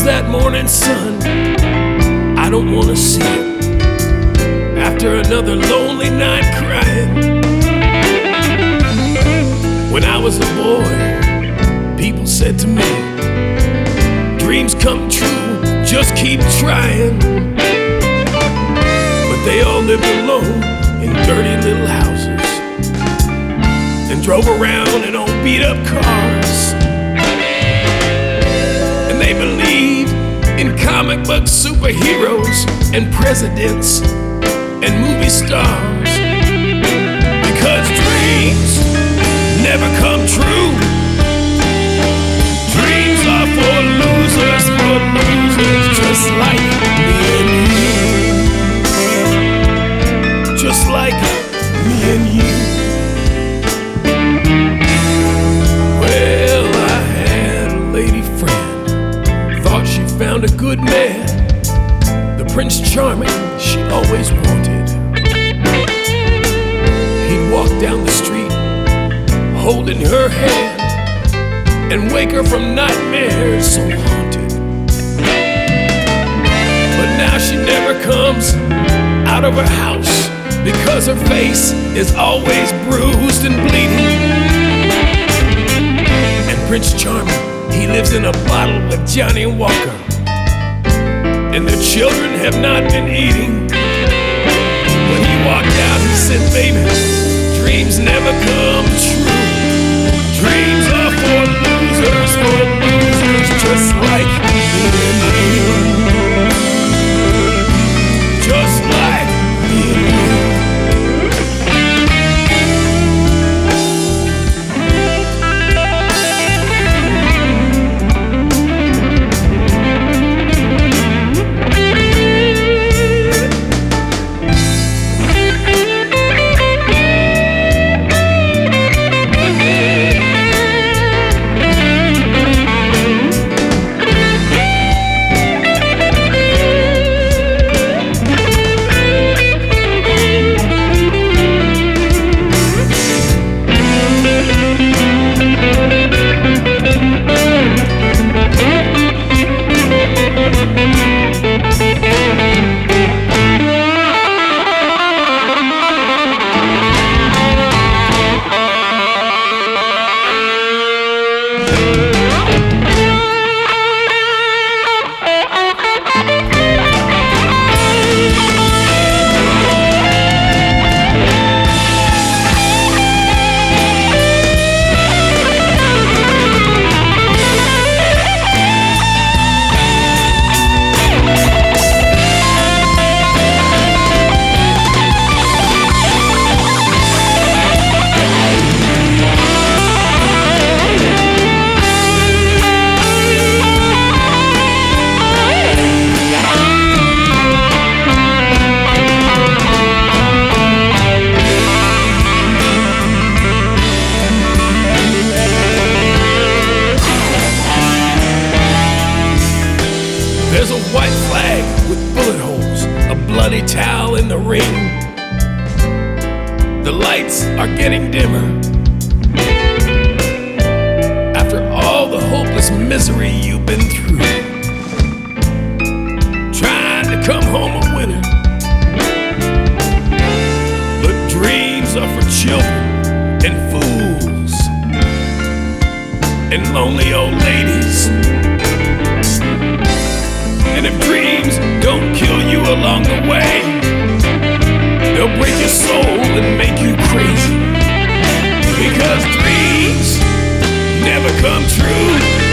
that morning sun, I don't wanna see it. After another lonely night crying. When I was a boy, people said to me, dreams come true, just keep trying. But they all lived alone in dirty little houses and drove around in old beat up cars. And they believed in comic book superheroes and presidents and movie stars. Because dreams never come true. Dreams are for losers, just like me and you. Just like me and you. Well, I had a lady friend, thought she found a good man, the Prince Charming she always wanted. He'd walk down the street holding her hand and wake her from nightmares so haunted. But now she never comes out of her house because her face is always bruised and bleeding. And Prince Charming, he lives in a bottle with Johnny Walker, and their children have not been eating. When he walked out, he said, baby, dreams never come true. Dreams are for losers, just like me and you. Just like me and you. There's a white flag with bullet holes, a bloody towel in the ring. The lights are getting dimmer. After all the hopeless misery you've been through, trying to come home a winner. But dreams are for children and fools and lonely old ladies. And if dreams don't kill you along the way, they'll break your soul and make you crazy. Because dreams never come true.